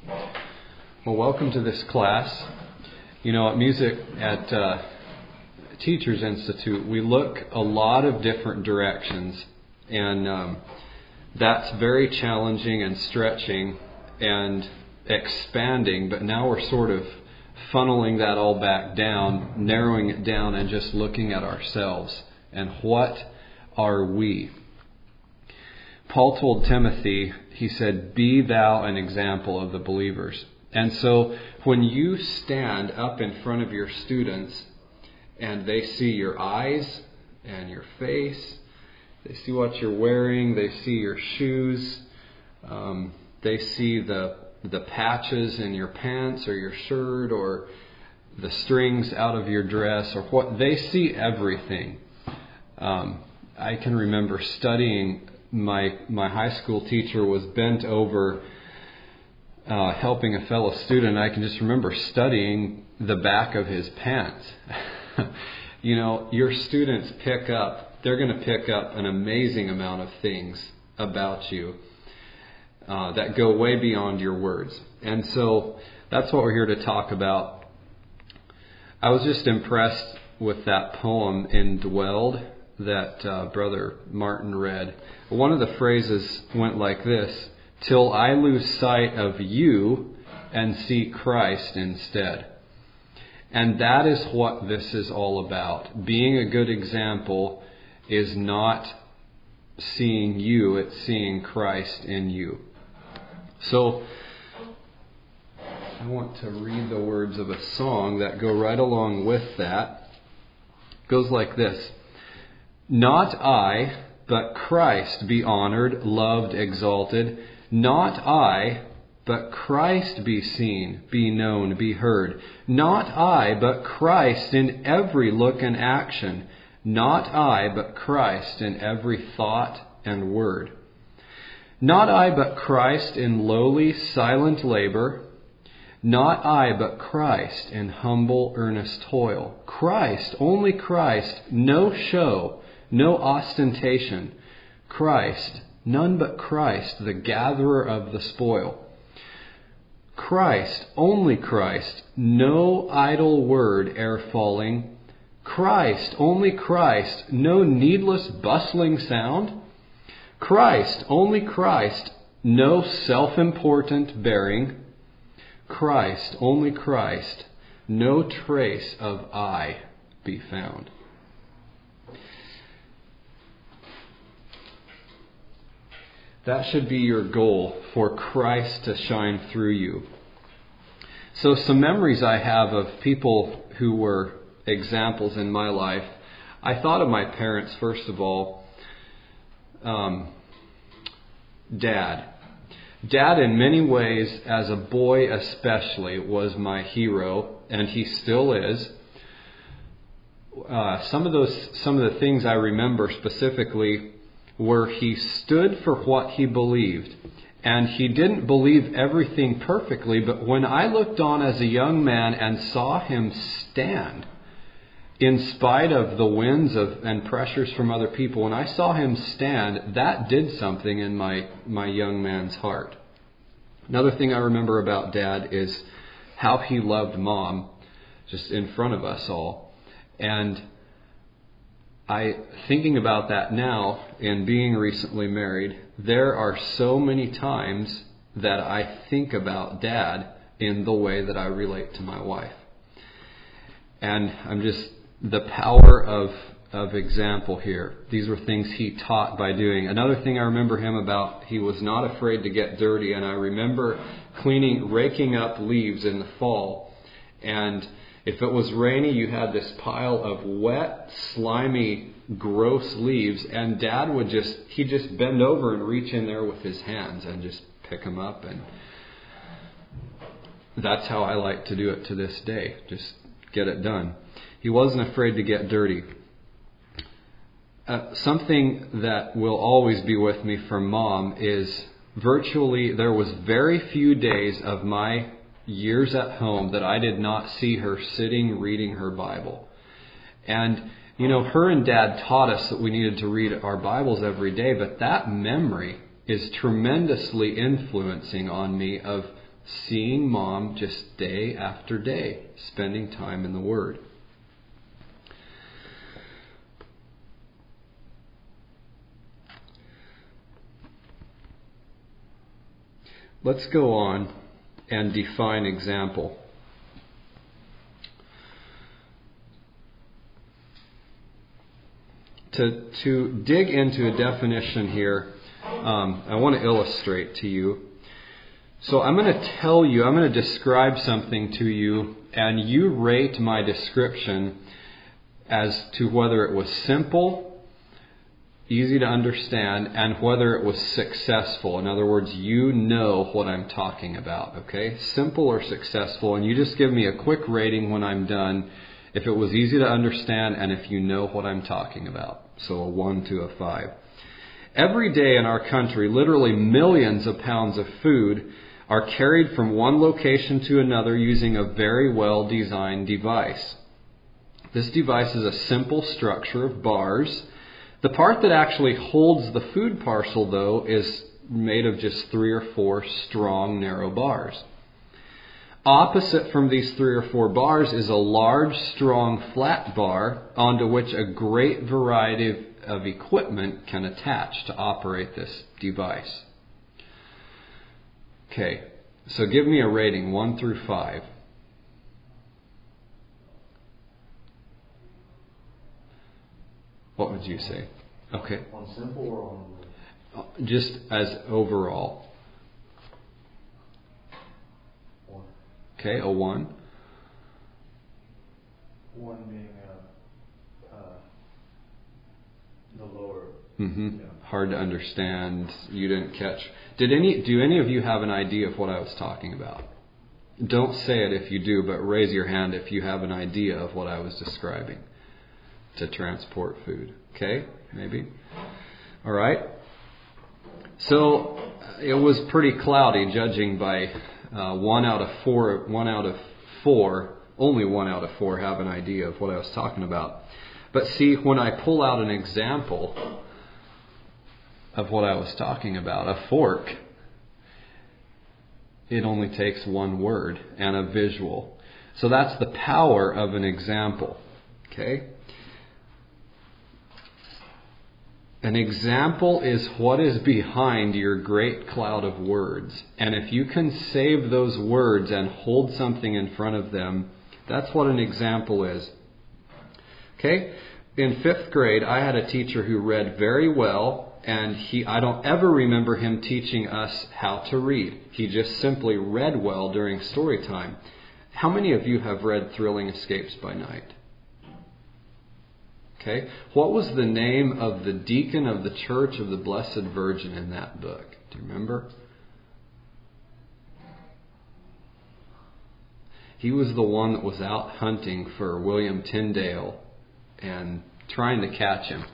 Well, welcome to this class. You know, at music at Teachers Institute, we look a lot of different directions, and that's very challenging and stretching and expanding, but now we're sort of funneling that all back down, narrowing it down, and just looking at ourselves and what are we. Paul told Timothy, he said, "Be thou an example of the believers." And so when you stand up in front of your students and they see your eyes and your face, they see what you're wearing, they see your shoes, they see the patches in your pants or your shirt or the strings out of your dress, or what, they see everything. I can remember studying. My high school teacher was bent over helping a fellow student. I can just remember studying the back of his pants. You know, your students they're going to pick up an amazing amount of things about you that go way beyond your words. And so that's what we're here to talk about. I was just impressed with that poem, Indwelled, that Brother Martin read. One of the phrases went like this: "Till I lose sight of you and see Christ instead." And that is what this is all about. Being a good example is not seeing you, it's seeing Christ in you. So I want to read the words of a song that go right along with that. It goes like this: "Not I, but Christ be honored, loved, exalted. Not I, but Christ be seen, be known, be heard. Not I, but Christ in every look and action. Not I, but Christ in every thought and word. Not I, but Christ in lowly, silent labor. Not I, but Christ in humble, earnest toil. Christ, only Christ, no show, no ostentation. Christ, none but Christ, the gatherer of the spoil. Christ, only Christ, no idle word ere falling. Christ, only Christ, no needless bustling sound. Christ, only Christ, no self-important bearing. Christ, only Christ, no trace of I be found." That should be your goal, for Christ to shine through you. So some memories I have of people who were examples in my life. I thought of my parents, first of all. Dad. Dad, in many ways, as a boy especially, was my hero, and he still is. Some of the things I remember specifically where he stood for what he believed. And he didn't believe everything perfectly, but when I looked on as a young man and saw him stand, in spite of the winds and pressures from other people, when I saw him stand, that did something in my young man's heart. Another thing I remember about Dad is how he loved Mom, just in front of us all. And thinking about that now, and being recently married, there are so many times that I think about Dad in the way that I relate to my wife. And I'm just, the power of example here. These were things he taught by doing. Another thing I remember him about, he was not afraid to get dirty. And I remember raking up leaves in the fall. And if it was rainy, you had this pile of wet, slimy, gross leaves, and Dad would he'd just bend over and reach in there with his hands and just pick them up. And that's how I like to do it to this day. Just get it done. He wasn't afraid to get dirty. Something that will always be with me from Mom is there was very few days of my years at home that I did not see her sitting reading her Bible. And, you know, her and Dad taught us that we needed to read our Bibles every day, but that memory is tremendously influencing on me of seeing Mom just day after day, spending time in the Word. Let's go on and define example. To dig into a definition here, I want to illustrate to you. So I'm going to describe something to you, and you rate my description as to whether it was simple, easy to understand, and whether it was successful. In other words, you know what I'm talking about, okay? Simple or successful, and you just give me a quick rating when I'm done, if it was easy to understand and if you know what I'm talking about. So a 1 to a 5. Every day in our country, literally millions of pounds of food are carried from one location to another using a very well-designed device. This device is a simple structure of bars. The part that actually holds the food parcel, though, is made of just 3 or 4 strong, narrow bars. Opposite from these 3 or 4 bars is a large, strong, flat bar onto which a great variety of equipment can attach to operate this device. Okay, so give me a rating, 1 through 5. What would you say? Okay. On simple or on... Just as overall. 1. Okay, a 1. 1 being the lower. Mm-hmm. Yeah. Hard to understand. You didn't catch. Do any of you have an idea of what I was talking about? Don't say it if you do, but raise your hand if you have an idea of what I was describing to transport food. Okay, maybe. All right. So it was pretty cloudy, judging by 1 out of 4. 1 out of 4. Only 1 out of 4 have an idea of what I was talking about. But see, when I pull out an example of what I was talking about, a fork, it only takes 1 word and a visual. So that's the power of an example. Okay? An example is what is behind your great cloud of words. And if you can save those words and hold something in front of them, that's what an example is. Okay? In 5th grade, I had a teacher who read very well, and I don't ever remember him teaching us how to read. He just simply read well during story time. How many of you have read Thrilling Escapes by Night? Okay. What was the name of the deacon of the Church of the Blessed Virgin in that book? Do you remember? He was the one that was out hunting for William Tyndale and trying to catch him.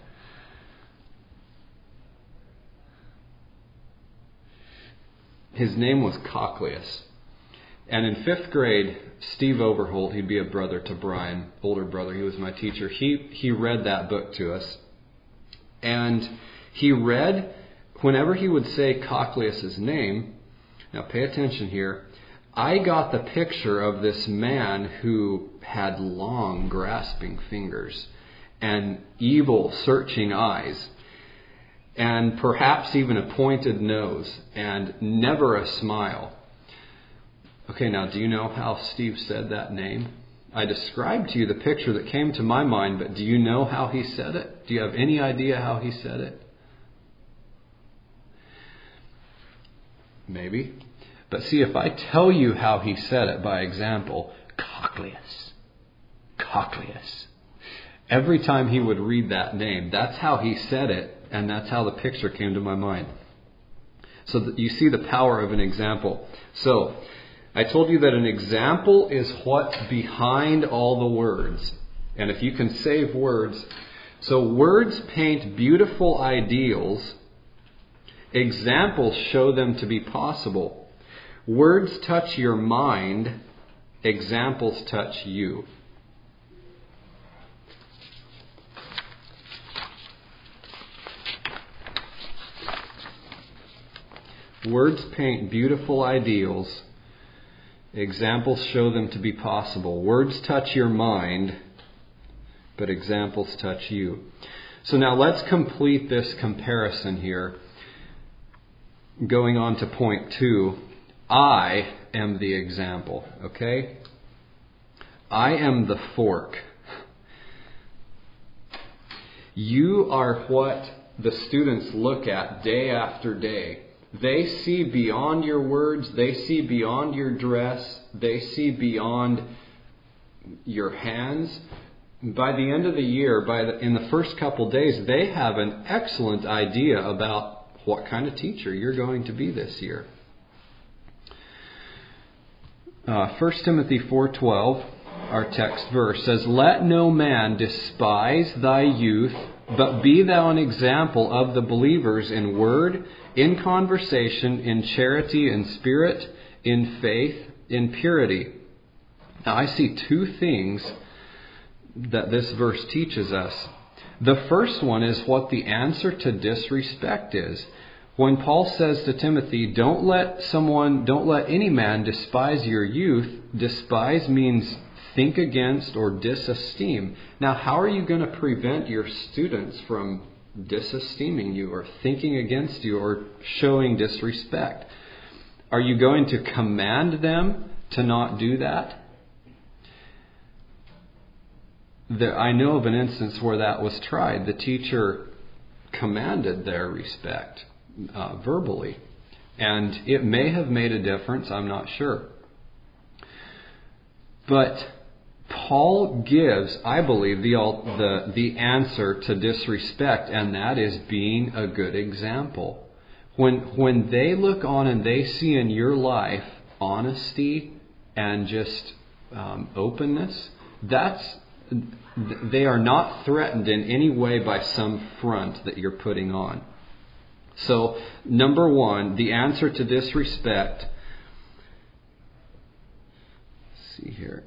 His name was Cochleus. And in 5th grade, Steve Overholt, he'd be a brother to Brian, older brother, he was my teacher, he read that book to us. And he read, whenever he would say Cochleus's name, now pay attention here, I got the picture of this man who had long, grasping fingers and evil, searching eyes, and perhaps even a pointed nose, and never a smile. Okay, now do you know how Steve said that name? I described to you the picture that came to my mind, but do you know how he said it? Do you have any idea how he said it? Maybe. But see, if I tell you how he said it by example, Cochleus. Every time he would read that name, that's how he said it, and that's how the picture came to my mind. So you see the power of an example. So I told you that an example is what's behind all the words. And if you can save words, so words paint beautiful ideals. Examples show them to be possible. Words touch your mind. Examples touch you. Words paint beautiful ideals. Examples show them to be possible. Words touch your mind, but examples touch you. So now let's complete this comparison here. Going on to point 2. I am the example, okay? I am the fork. You are what the students look at day after day. They see beyond your words. They see beyond your dress. They see beyond your hands. By the end of the year, in the first couple days, they have an excellent idea about what kind of teacher you're going to be this year. 1 Timothy 4:12, our text verse, says, "Let no man despise thy youth, but be thou an example of the believers in word, in conversation, in charity, in spirit, in faith, in purity." Now I see 2 things that this verse teaches us. The first one is what the answer to disrespect is. When Paul says to Timothy, don't let any man despise your youth. Despise means think against or disesteem. Now, how are you going to prevent your students from disesteeming you or thinking against you or showing disrespect? Are you going to command them to not do that? I know of an instance where that was tried. The teacher commanded their respect verbally. And it may have made a difference, I'm not sure. But Paul gives, I believe, the answer to disrespect, and that is being a good example. When they look on and they see in your life honesty and just openness, they are not threatened in any way by some front that you're putting on. So, number 1, the answer to disrespect. Let's see here.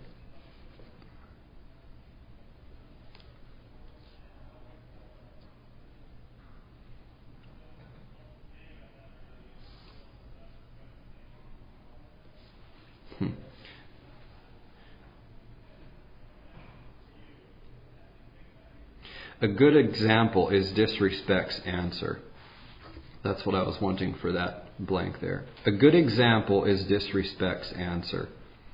A good example is disrespect's answer. That's what I was wanting for that blank there. A good example is disrespect's answer.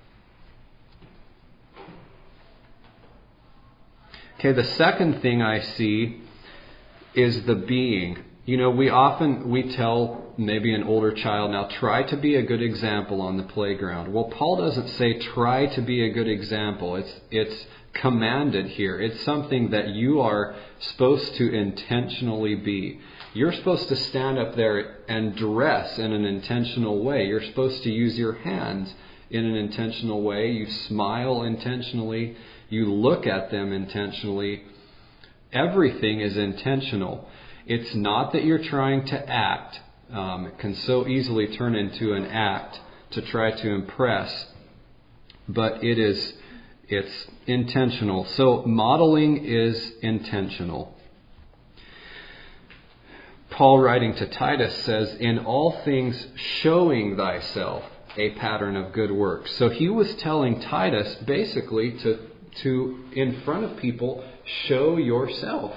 Okay, the second thing I see is the being. You know, we tell maybe an older child, now try to be a good example on the playground. Well, Paul doesn't say try to be a good example. It's commanded here. It's something that you are supposed to intentionally be. You're supposed to stand up there and dress in an intentional way. You're supposed to use your hands in an intentional way. You smile intentionally. You look at them intentionally. Everything is intentional. It's not that you're trying to act. It can so easily turn into an act to try to impress. But it's intentional. So modeling is intentional. Paul, writing to Titus, says, in all things showing thyself a pattern of good works. So he was telling Titus basically to in front of people, show yourself.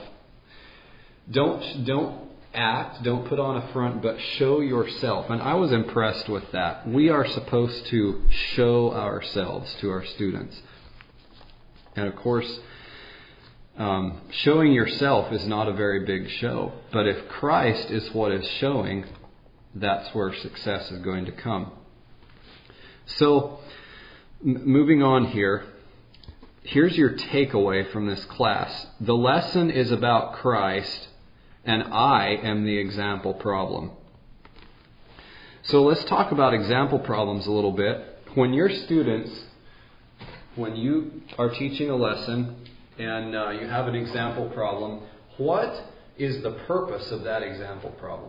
Don't act, don't put on a front, but show yourself. And I was impressed with that. We are supposed to show ourselves to our students. And of course, showing yourself is not a very big show. But if Christ is what is showing, that's where success is going to come. So, moving on here. Here's your takeaway from this class. The lesson is about Christ, and I am the example problem. So let's talk about example problems a little bit. When your students, when you are teaching a lesson and you have an example problem, what is the purpose of that example problem?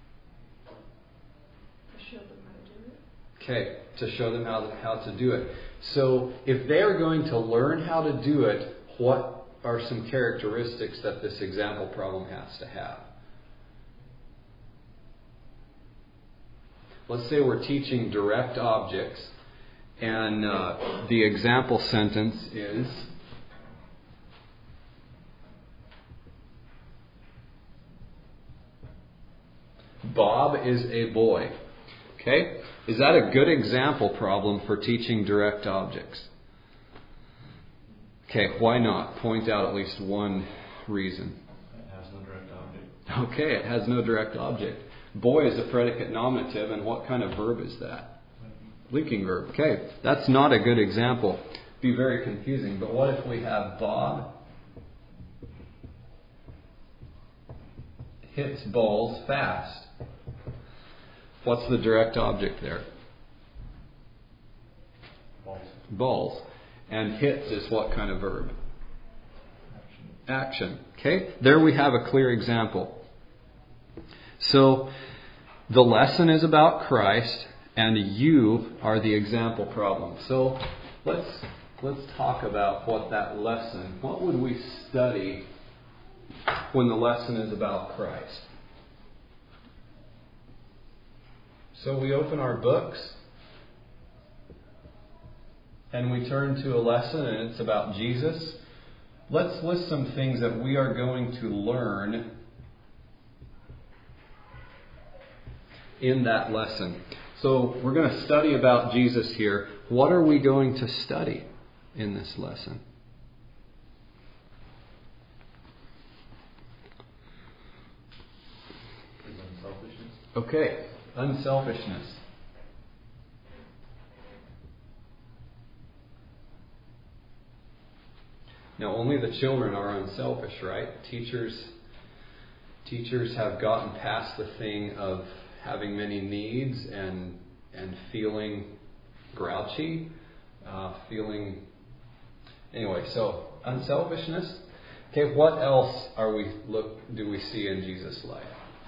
To show them how to do it. Okay, to show them how to do it. So if they are going to learn how to do it, what are some characteristics that this example problem has to have? Let's say we're teaching direct objects, And the example sentence is, Bob is a boy. Okay? Is that a good example problem for teaching direct objects? Okay, why not? Point out at least one reason. It has no direct object. Okay, it has no direct object. Boy is a predicate nominative, and what kind of verb is that? Linking verb. Okay, that's not a good example. Be very confusing. But what if we have Bob hits balls fast? What's the direct object there? Balls. Balls. And hits is what kind of verb? Action. Okay, there we have a clear example. So the lesson is about Christ, and you are the example problem. So let's talk about what that lesson. What would we study when the lesson is about Christ? So we open our books and we turn to a lesson, and it's about Jesus. Let's list some things that we are going to learn in that lesson. So we're going to study about Jesus here. What are we going to study in this lesson? Unselfishness. Okay, unselfishness. Now, only the children are unselfish, right? Teachers have gotten past the thing of having many needs and feeling grouchy, Anyway, so unselfishness. Okay, what else do we see in Jesus' life?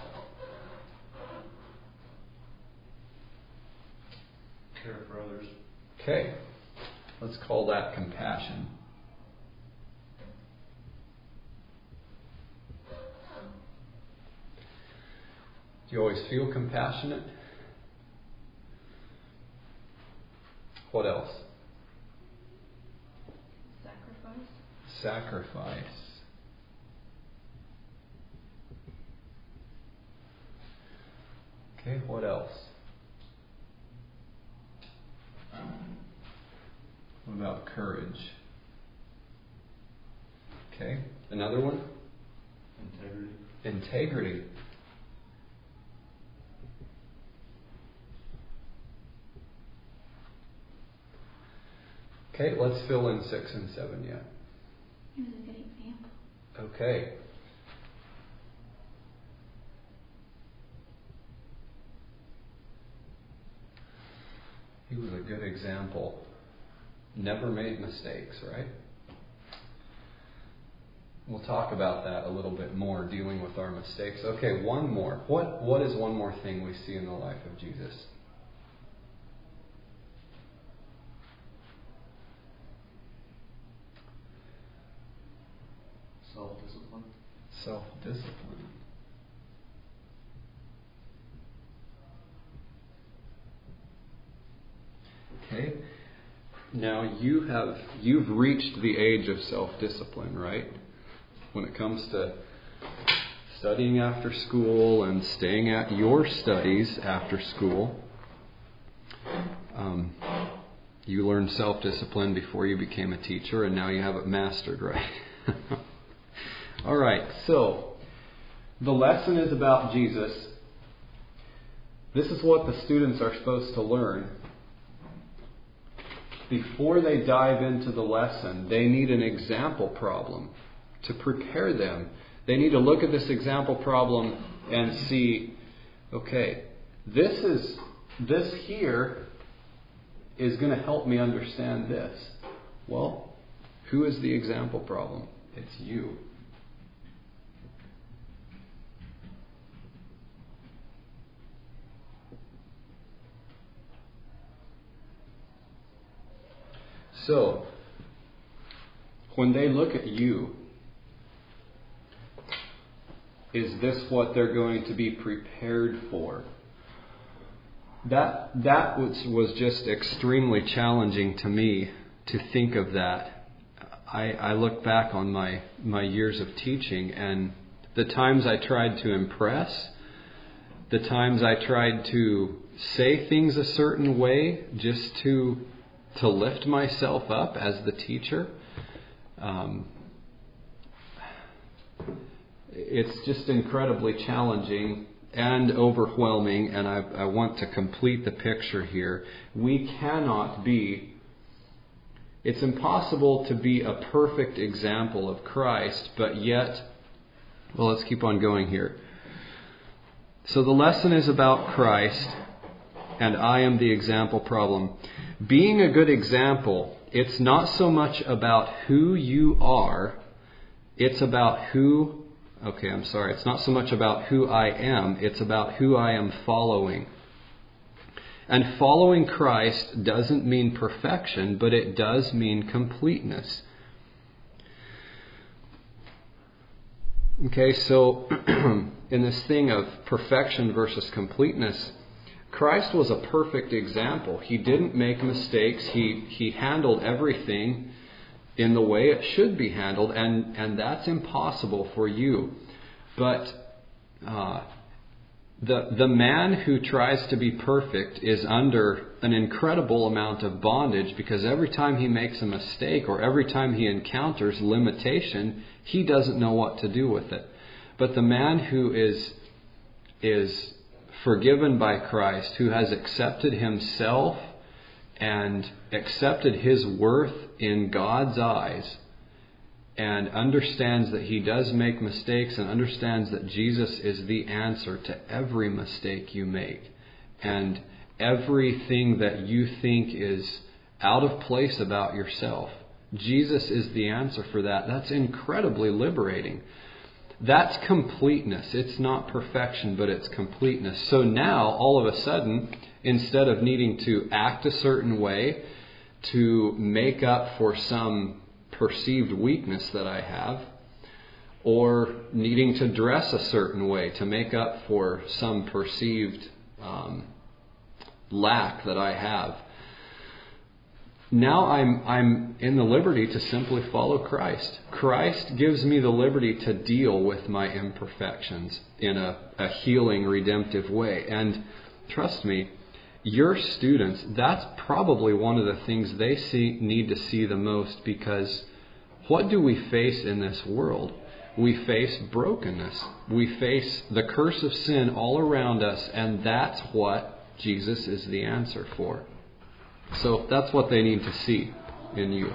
Care for others. Okay, let's call that compassion. Do you always feel compassionate? What else? Sacrifice. Okay, what else? What about courage? Okay, another one? Integrity. Okay, let's fill in 6 and 7 yet. He was a good example. Okay. He was a good example. Never made mistakes, right? We'll talk about that a little bit more, dealing with our mistakes. Okay, one more. What is one more thing we see in the life of Jesus? Self-discipline. Self-discipline. Okay. Now you've reached the age of self-discipline, right? When it comes to studying after school and staying at your studies after school, you learned self-discipline before you became a teacher, and now you have it mastered, right? All right, so the lesson is about Jesus. This is what the students are supposed to learn. Before they dive into the lesson, they need an example problem to prepare them. They need to look at this example problem and see, okay, this here is going to help me understand this. Well, who is the example problem? It's you. So, when they look at you, is this what they're going to be prepared for? that was just extremely challenging to me to think of that. I look back on my years of teaching, and the times I tried to impress, the times I tried to say things a certain way just to lift myself up as the teacher. It's just incredibly challenging and overwhelming, and I want to complete the picture here. It's impossible to be a perfect example of Christ, but yet, well, let's keep on going here. So the lesson is about Christ, and I am the example problem. Being a good example, it's not so much about who you are, it's about it's not so much about who I am, it's about who I am following. And following Christ doesn't mean perfection, but it does mean completeness. Okay, so in this thing of perfection versus completeness, Christ was a perfect example. He didn't make mistakes. He handled everything in the way it should be handled, and that's impossible for you. But the man who tries to be perfect is under an incredible amount of bondage, because every time he makes a mistake or every time he encounters limitation, he doesn't know what to do with it. But the man who is forgiven by Christ, who has accepted himself and accepted his worth in God's eyes, and understands that he does make mistakes, and understands that Jesus is the answer to every mistake you make, and everything that you think is out of place about yourself. Jesus is the answer for that. That's incredibly liberating. That's completeness. It's not perfection, but it's completeness. So now, all of a sudden, instead of needing to act a certain way to make up for some perceived weakness that I have, or needing to dress a certain way to make up for some perceived lack that I have, now I'm in the liberty to simply follow Christ. Christ gives me the liberty to deal with my imperfections in a healing, redemptive way. And trust me, your students, that's probably one of the things they need to see the most, because what do we face in this world? We face brokenness. We face the curse of sin all around us, and that's what Jesus is the answer for. So that's what they need to see in you.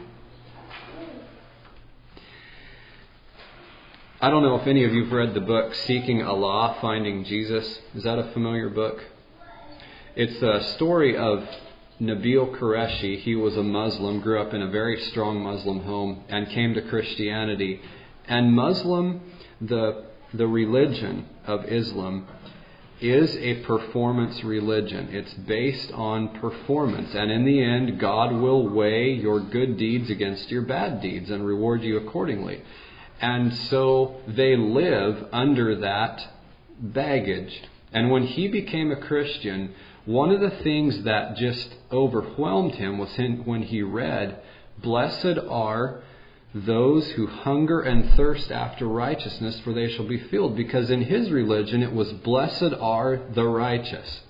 I don't know if any of you have read the book Seeking Allah, Finding Jesus. Is that a familiar book? It's a story of Nabil Qureshi. He was a Muslim, grew up in a very strong Muslim home, and came to Christianity. And Muslim, the religion of Islam, is a performance religion. It's based on performance. And in the end, God will weigh your good deeds against your bad deeds and reward you accordingly. And so they live under that baggage. And when he became a Christian, one of the things that just overwhelmed him was when he read, "Blessed are those who hunger and thirst after righteousness, for they shall be filled." Because in his religion it was, "Blessed are the righteous."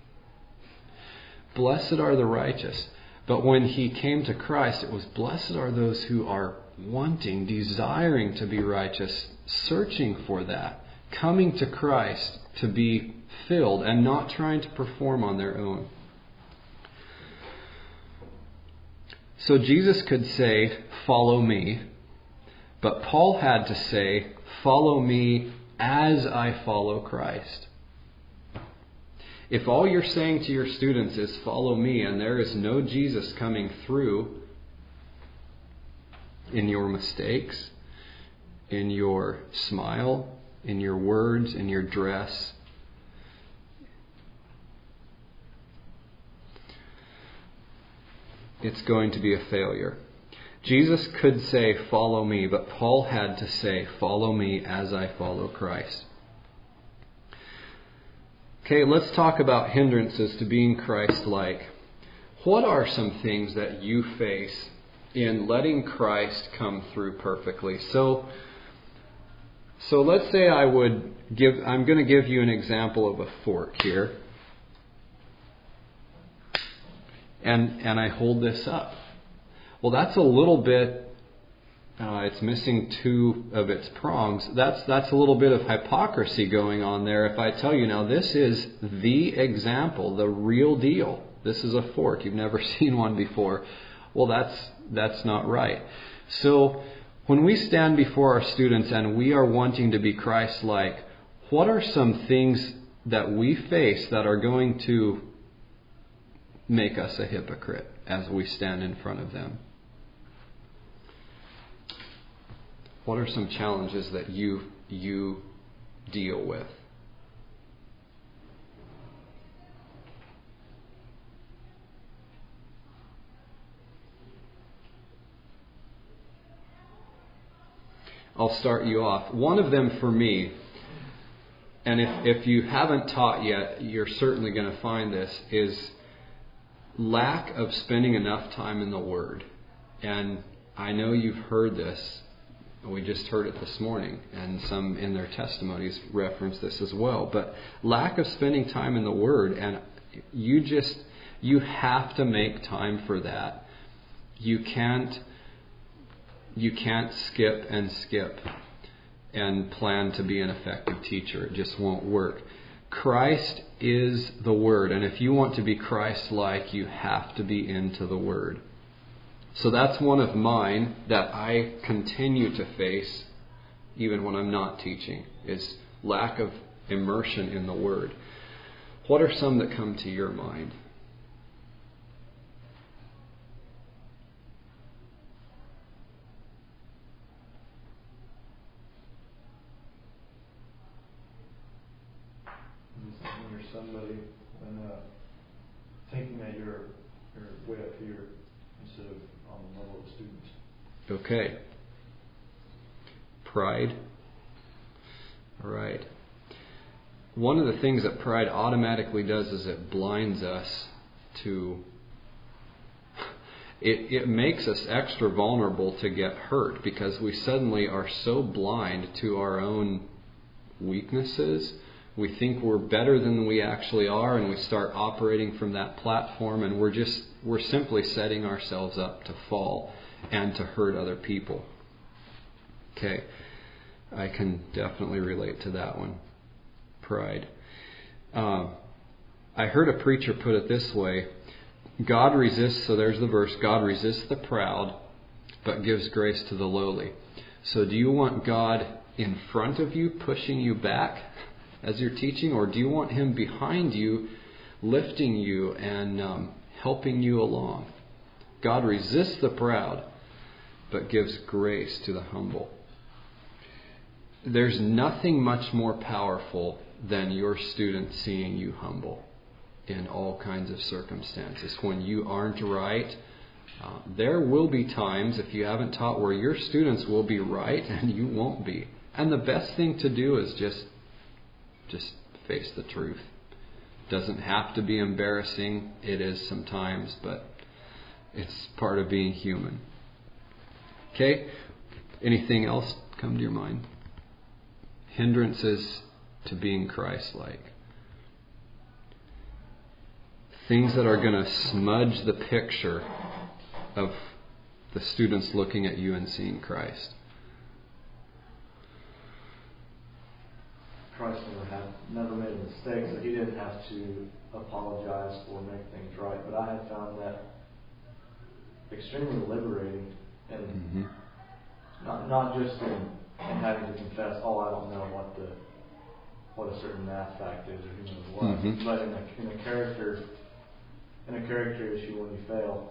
Blessed are the righteous. But when he came to Christ, it was, "Blessed are those who are wanting, desiring to be righteous, searching for that, coming to Christ to be filled and not trying to perform on their own." So Jesus could say, "Follow me," but Paul had to say, "Follow me as I follow Christ." If all you're saying to your students is "follow me," and there is no Jesus coming through in your mistakes, in your smile, in your words, in your dress, it's going to be a failure. Jesus could say, "Follow me," but Paul had to say, "Follow me as I follow Christ." Okay, let's talk about hindrances to being Christ-like. What are some things that you face in letting Christ come through perfectly? So let's say I'm going to give you an example of a fork here. And I hold this up. Well, that's a little bit, it's missing two of its prongs. That's a little bit of hypocrisy going on there. If I tell you now, this is the example, the real deal. This is a fork. You've never seen one before. Well, that's not right. So when we stand before our students and we are wanting to be Christ-like, what are some things that we face that are going to make us a hypocrite as we stand in front of them? What are some challenges that you deal with? I'll start you off. One of them for me, and if you haven't taught yet, you're certainly going to find this, is lack of spending enough time in the Word. And I know you've heard this. We just heard it this morning, and some in their testimonies reference this as well. But lack of spending time in the Word, and you have to make time for that. You can't skip and plan to be an effective teacher. It just won't work. Christ is the Word, and if you want to be Christ-like, you have to be into the Word. So that's one of mine that I continue to face even when I'm not teaching, is lack of immersion in the Word. What are some that come to your mind? When you're somebody and thinking that you're way up here instead of on the level of the students. Okay. Pride. All right. One of the things that pride automatically does is it blinds us to... It makes us extra vulnerable to get hurt because we suddenly are so blind to our own weaknesses. We think we're better than we actually are, and we start operating from that platform, and we're simply setting ourselves up to fall and to hurt other people. Okay, I can definitely relate to that one. Pride. I heard a preacher put it this way: God resists, so there's the verse, God resists the proud, but gives grace to the lowly. So do you want God in front of you, pushing you back as you're teaching, or do you want Him behind you, lifting you and helping you along? God resists the proud, but gives grace to the humble. There's nothing much more powerful than your student seeing you humble in all kinds of circumstances. When you aren't right, there will be times, if you haven't taught, where your students will be right and you won't be. And the best thing to do is just face the truth. Doesn't have to be embarrassing. It is sometimes, but it's part of being human. Okay? Anything else come to your mind? Hindrances to being Christ-like. Things that are going to smudge the picture of the students looking at you and seeing Christ. Christ never made a mistake, so He didn't have to apologize or make things right. But I have found that extremely liberating, and not just in having to confess, I don't know what a certain math fact is or who knows what, but in a character issue when you fail,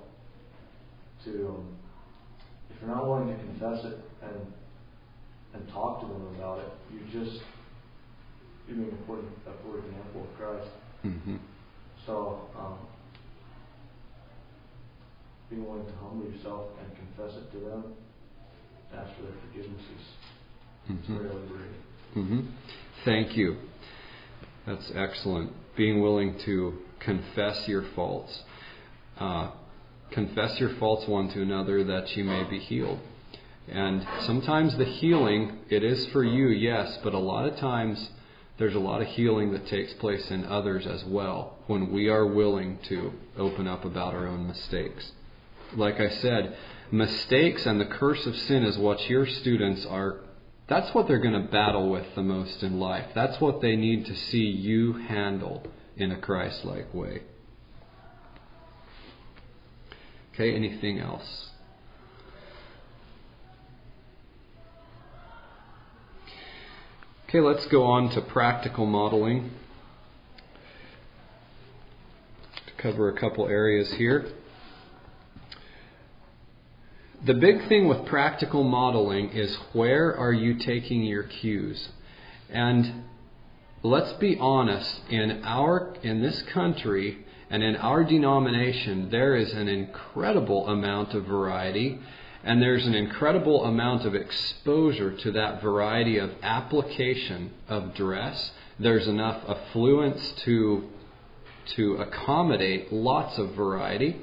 if you're not willing to confess it and talk to them about it, you're being a poor example of Christ. Mm-hmm. So, being willing to humble yourself and confess it to them, ask for their forgiveness is very liberating. Mm-hmm. Thank you. That's excellent. being willing to confess your faults. Confess your faults one to another that you may be healed. And sometimes the healing, it is for you, yes, but a lot of times there's a lot of healing that takes place in others as well when we are willing to open up about our own mistakes. Like I said, mistakes and the curse of sin is what your students are, that's what they're going to battle with the most in life. That's what they need to see you handle in a Christ-like way. Okay, anything else? Okay, let's go on to practical modeling. To cover a couple areas here. The big thing with practical modeling is, where are you taking your cues? And let's be honest, in this country and in our denomination, there is an incredible amount of variety, and there's an incredible amount of exposure to that variety of application of dress. There's enough affluence to accommodate lots of variety.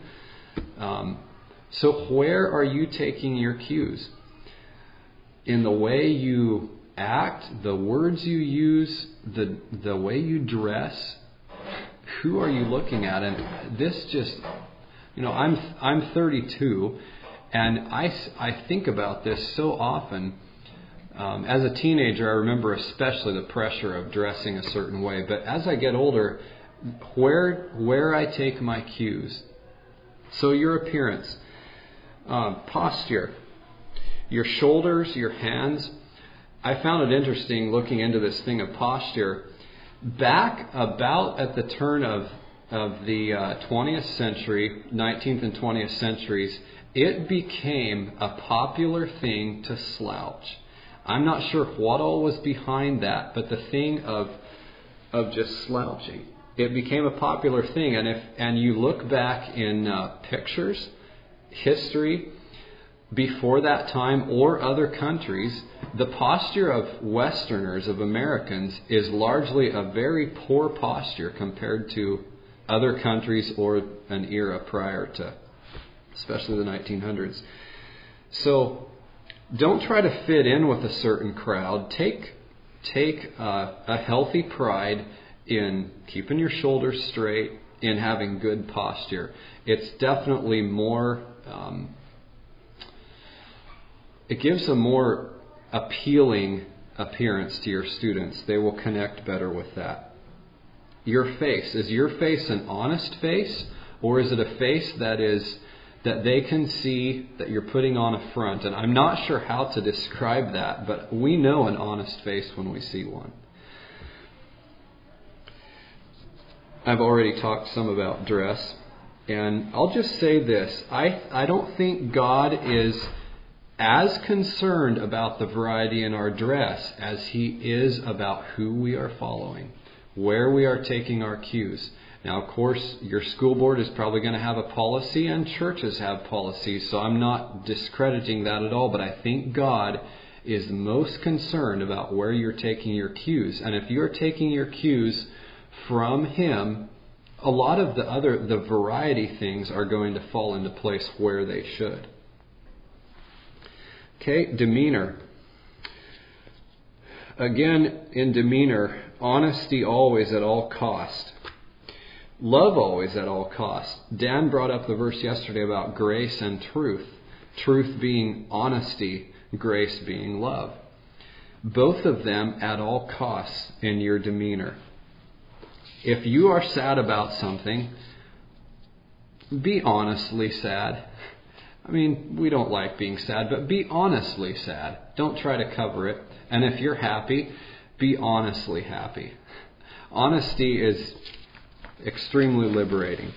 So where are you taking your cues? In the way you act, the words you use, the way you dress? Who are you looking at? And this just, I'm 32, and I think about this so often. As a teenager, I remember especially the pressure of dressing a certain way. But as I get older, where I take my cues. So your appearance, posture, your shoulders, your hands. I found it interesting looking into this thing of posture. Back about at the turn of the 20th century, 19th and 20th centuries, it became a popular thing to slouch. I'm not sure what all was behind that, but the thing of just slouching, it became a popular thing. And you look back in pictures, history, before that time or other countries, the posture of Westerners, of Americans, is largely a very poor posture compared to other countries or an era prior to, especially the 1900s. So don't try to fit in with a certain crowd. Take a healthy pride in keeping your shoulders straight, in having good posture. It's definitely more... it gives a more appealing appearance to your students. They will connect better with that. Your face. Is your face an honest face? Or is it a face that they can see that you're putting on a front? And I'm not sure how to describe that, but we know an honest face when we see one. I've already talked some about dress. And I'll just say this. I don't think God is as concerned about the variety in our dress as He is about who we are following, where we are taking our cues. Now, of course, your school board is probably going to have a policy, and churches have policies, so I'm not discrediting that at all, but I think God is most concerned about where you're taking your cues. And if you're taking your cues from Him, a lot of the variety things are going to fall into place where they should. Okay, demeanor. Again, in demeanor, honesty always at all cost. Love always at all cost. Dan brought up the verse yesterday about grace and truth. Truth being honesty, grace being love. Both of them at all costs in your demeanor. If you are sad about something, be honestly sad. I mean, we don't like being sad, but be honestly sad. Don't try to cover it. And if you're happy, be honestly happy. Honesty is extremely liberating.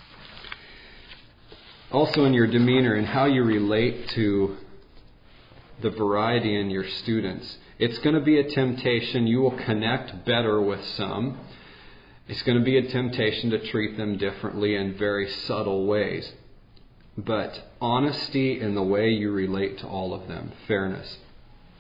Also in your demeanor and how you relate to the variety in your students. It's going to be a temptation. You will connect better with some. It's going to be a temptation to treat them differently in very subtle ways. But honesty in the way you relate to all of them. Fairness.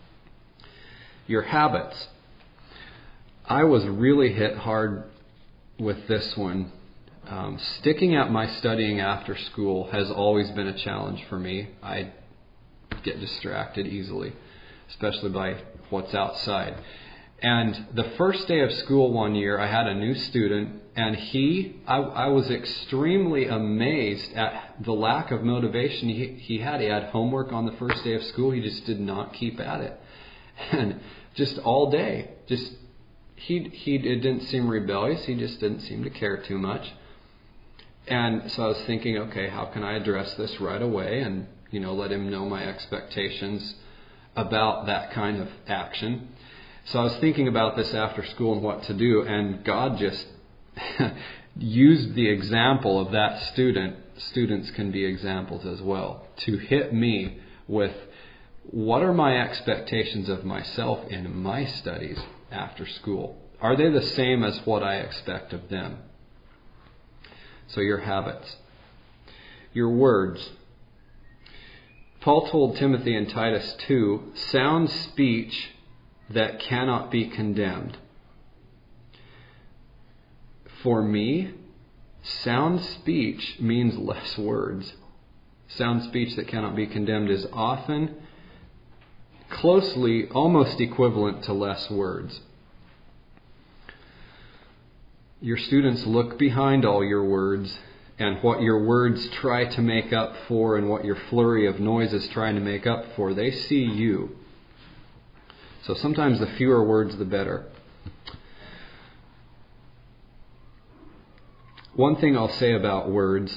Your habits. I was really hit hard with this one. Sticking at my studying after school has always been a challenge for me. I get distracted easily, especially by what's outside. And the first day of school one year, I had a new student, and I was extremely amazed at the lack of motivation he had. He had homework on the first day of school. He just did not keep at it. And just all day, it didn't seem rebellious. He just didn't seem to care too much. And so I was thinking, okay, how can I address this right away and, let him know my expectations about that kind of action. So I was thinking about this after school and what to do, and God just used the example of that student. Students can be examples as well, to hit me with what are my expectations of myself in my studies after school? Are they the same as what I expect of them? So your habits, your words. Paul told Timothy in Titus 2, sound speech that cannot be condemned. For me, sound speech means less words. Sound speech that cannot be condemned is often closely, almost equivalent to less words. Your students look behind all your words and what your words try to make up for and what your flurry of noise is trying to make up for. They see you. So sometimes the fewer words, the better. One thing I'll say about words,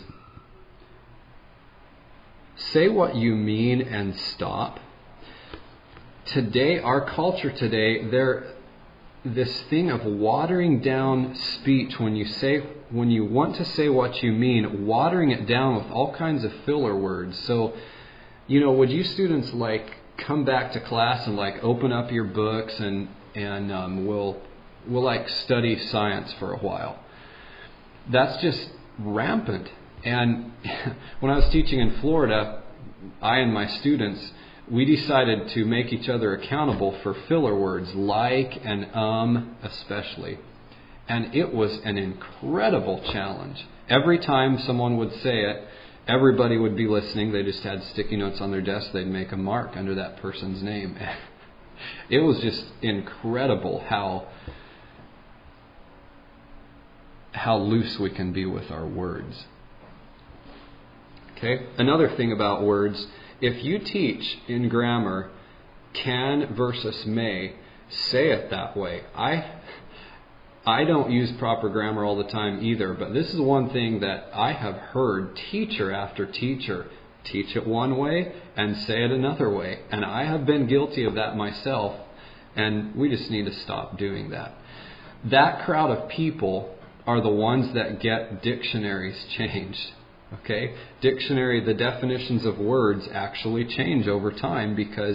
say what you mean and stop. Today, our culture today, this thing of watering down speech when you want to say what you mean, watering it down with all kinds of filler words. So, would you students come back to class and open up your books and we'll study science for a while? That's just rampant. And when I was teaching in Florida, I and my students, we decided to make each other accountable for filler words, like and especially. And it was an incredible challenge. Every time someone would say it, everybody would be listening. They just had sticky notes on their desk. They'd make a mark under that person's name. It was just incredible how loose we can be with our words. Okay? Another thing about words, if you teach in grammar can versus may, say it that way. I don't use proper grammar all the time either, but this is one thing that I have heard teacher after teacher teach it one way and say it another way. And I have been guilty of that myself, and we just need to stop doing that. That crowd of people are the ones that get dictionaries changed. Okay? The definitions of words actually change over time because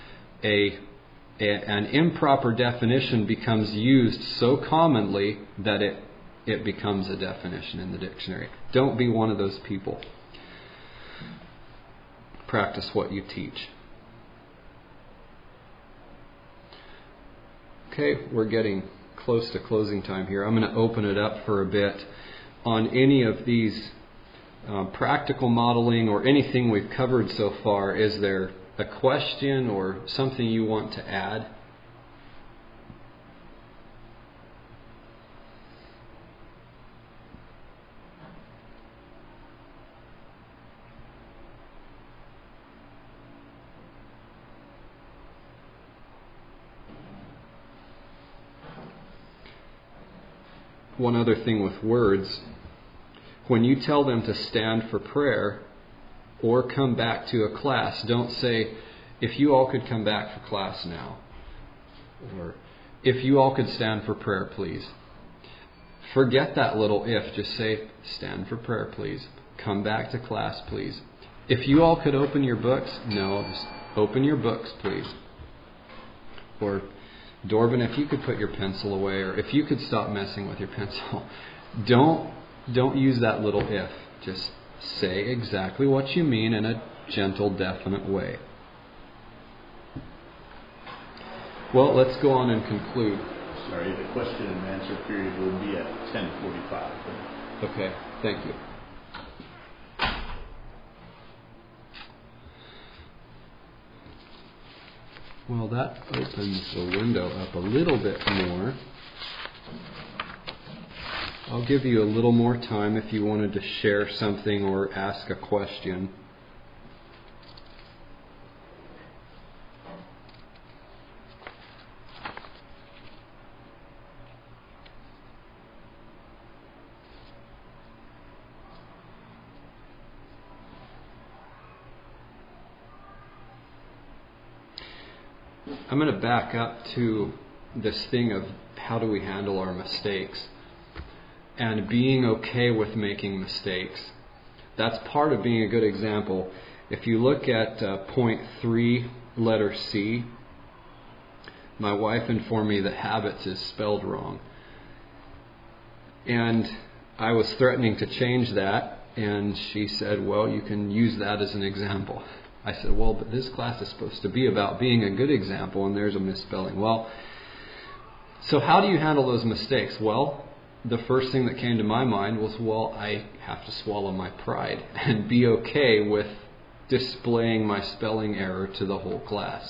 an improper definition becomes used so commonly that it becomes a definition in the dictionary. Don't be one of those people. Practice what you teach. Okay, we're getting close to closing time here. I'm going to open it up for a bit on any of these practical modeling or anything we've covered so far. Is there a question or something you want to add? One other thing with words, when you tell them to stand for prayer or come back to a class, don't say, if you all could come back for class now, or if you all could stand for prayer, please. Forget that little if. Just say, stand for prayer, please. Come back to class, please. If you all could open your books, no, just open your books, please. Or, Dorvin, if you could put your pencil away, or if you could stop messing with your pencil. Don't use that little if. Just say exactly what you mean in a gentle, definite way. Well, let's go on and conclude. the question and answer period will be at 10:45. Okay, thank you. Well, that opens the window up a little bit more. I'll give you a little more time if you wanted to share something or ask a question. I'm going to back up to this thing of how do we handle our mistakes and being okay with making mistakes. That's part of being a good example. If you look at point 3, letter C, my wife informed me that habits is spelled wrong. And I was threatening to change that, and she said, well, you can use that as an example. I said, well, but this class is supposed to be about being a good example, and there's a misspelling. Well, so how do you handle those mistakes? Well, the first thing that came to my mind was, well, I have to swallow my pride and be okay with displaying my spelling error to the whole class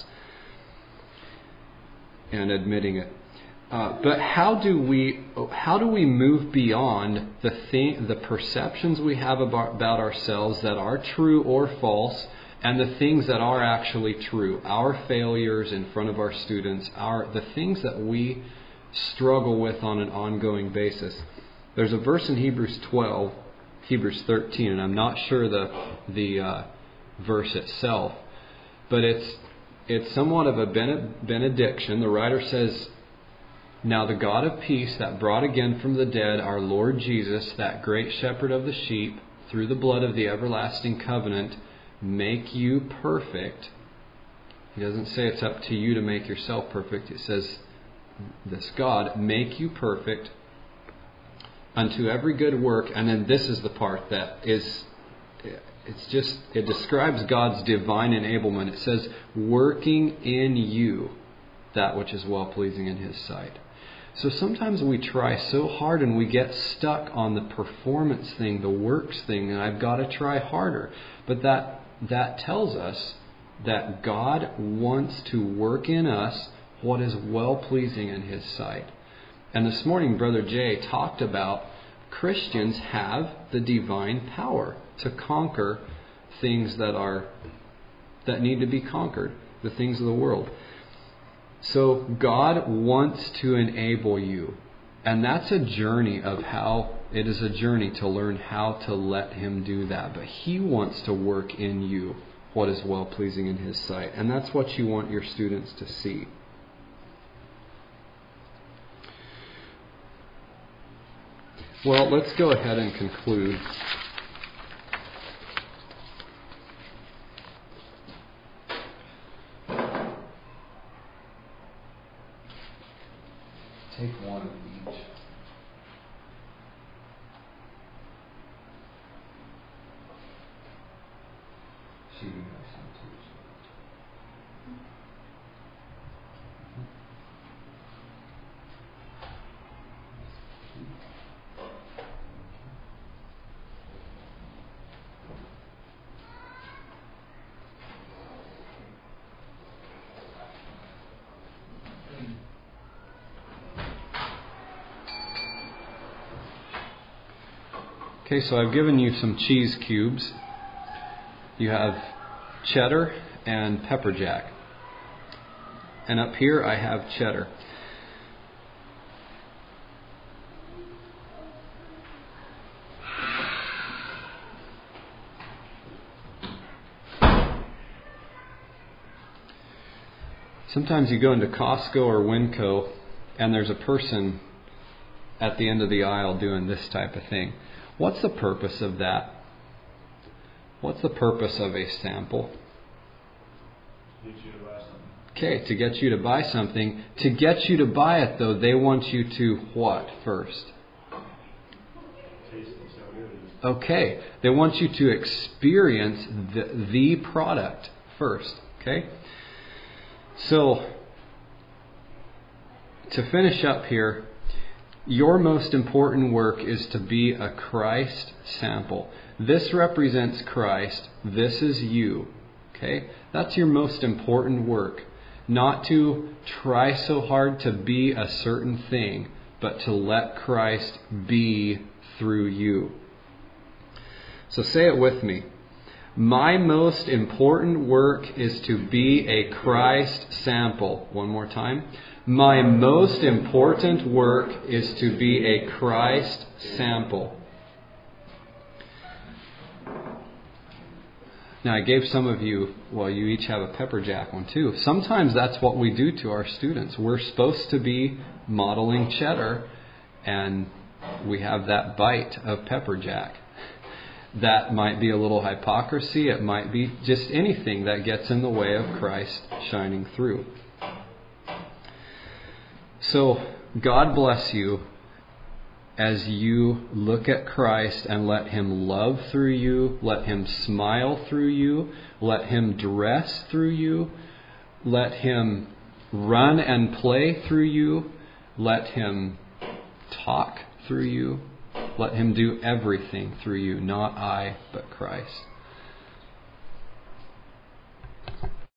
and admitting it. But how do we move beyond the perceptions we have about ourselves that are true or false, and the things that are actually true, our failures in front of our students, the things that we struggle with on an ongoing basis? There's a verse in Hebrews 13, and I'm not sure the verse itself, but it's somewhat of a benediction. The writer says, now the God of peace that brought again from the dead our Lord Jesus, that great shepherd of the sheep, through the blood of the everlasting covenant, make you perfect. He doesn't say it's up to you to make yourself perfect. It says, this God, make you perfect unto every good work. And then this is the part that is, it describes God's divine enablement. It says, working in you that which is well-pleasing in His sight. So sometimes we try so hard and we get stuck on the performance thing, the works thing, and I've got to try harder. But that tells us that God wants to work in us what is well-pleasing in His sight. And this morning, Brother Jay talked about Christians have the divine power to conquer things that need to be conquered, the things of the world. So God wants to enable you. And that's a journey it is a journey to learn how to let Him do that. But He wants to work in you what is well-pleasing in His sight. And that's what you want your students to see. Well, let's go ahead and conclude. Take one of each. See, you have some too. Okay, so I've given you some cheese cubes. You have cheddar and pepper jack. And up here I have cheddar. Sometimes you go into Costco or Winco and there's a person at the end of the aisle doing this type of thing. What's the purpose of that? What's the purpose of a sample? Get you to buy something. Okay, to get you to buy something. To get you to buy it, though, they want you to what first? Taste and see how good it is. Okay, they want you to experience the product first. Okay? So, to finish up here, your most important work is to be a Christ sample. This represents Christ. This is you. Okay? That's your most important work. Not to try so hard to be a certain thing, but to let Christ be through you. So say it with me. My most important work is to be a Christ sample. One more time. My most important work is to be a Christ sample. Now, I gave some of you, well, you each have a pepper jack one too. Sometimes that's what we do to our students. We're supposed to be modeling cheddar, and we have that bite of pepper jack. That might be a little hypocrisy. It might be just anything that gets in the way of Christ shining through. So, God bless you as you look at Christ and let Him love through you, let Him smile through you, let Him dress through you, let Him run and play through you, let Him talk through you, let Him do everything through you, not I, but Christ.